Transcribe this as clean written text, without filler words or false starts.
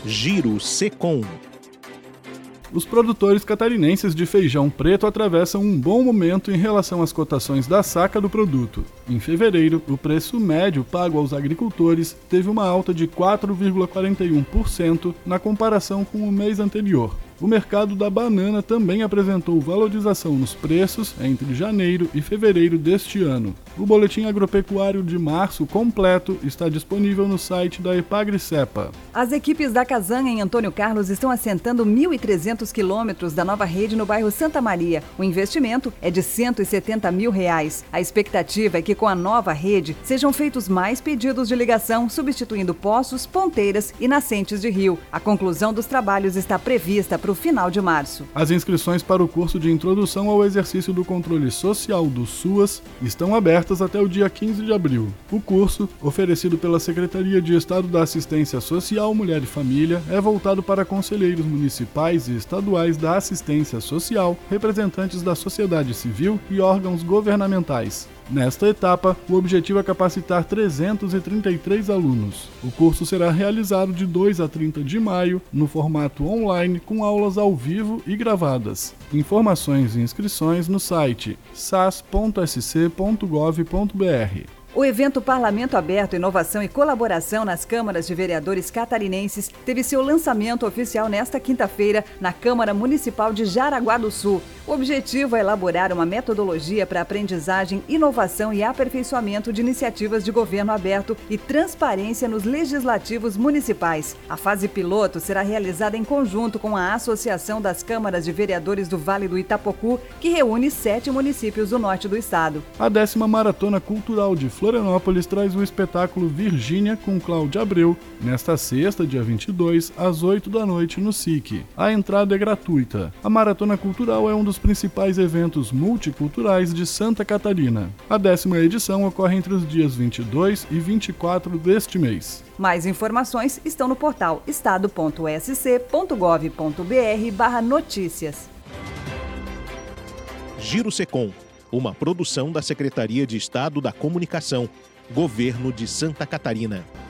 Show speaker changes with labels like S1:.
S1: Giro Secom.
S2: Os produtores catarinenses de feijão preto atravessam um bom momento em relação às cotações da saca do produto. Em fevereiro, o preço médio pago aos agricultores teve uma alta de 4,41% na comparação com o mês anterior. O mercado da banana também apresentou valorização nos preços entre janeiro e fevereiro deste ano. O boletim agropecuário de março completo está disponível no site da Epagri-Cepa.
S3: As equipes da Casan em Antônio Carlos estão assentando 1.300 quilômetros da nova rede no bairro Santa Maria. O investimento é de R$ 170 mil. A expectativa é que com a nova rede sejam feitos mais pedidos de ligação, substituindo poços, ponteiras e nascentes de rio. A conclusão dos trabalhos está prevista para o final de março.
S2: As inscrições para o curso de Introdução ao Exercício do Controle Social do SUAS estão abertas até o dia 15 de abril. O curso, oferecido pela Secretaria de Estado da Assistência Social, Mulher e Família, é voltado para conselheiros municipais e estaduais da assistência social, representantes da sociedade civil e órgãos governamentais. Nesta etapa, o objetivo é capacitar 333 alunos. O curso será realizado de 2 a 30 de maio, no formato online, com aulas ao vivo e gravadas. Informações e inscrições no site sas.sc.gov.br.
S3: O evento Parlamento Aberto, Inovação e Colaboração nas Câmaras de Vereadores Catarinenses teve seu lançamento oficial nesta quinta-feira na Câmara Municipal de Jaraguá do Sul. O objetivo é elaborar uma metodologia para aprendizagem, inovação e aperfeiçoamento de iniciativas de governo aberto e transparência nos legislativos municipais. A fase piloto será realizada em conjunto com a Associação das Câmaras de Vereadores do Vale do Itapocu, que reúne 7 municípios do norte do estado.
S2: A 10ª Maratona Cultural de Florianópolis traz o espetáculo Virgínia com Cláudia Abreu, nesta sexta, dia 22, às 8 da noite no SIC. A entrada é gratuita. A Maratona Cultural é um dos principais eventos multiculturais de Santa Catarina. A 10ª edição ocorre entre os dias 22 e 24 deste mês.
S3: Mais informações estão no portal estado.sc.gov.br/notícias.
S1: Giro Secom, uma produção da Secretaria de Estado da Comunicação, Governo de Santa Catarina.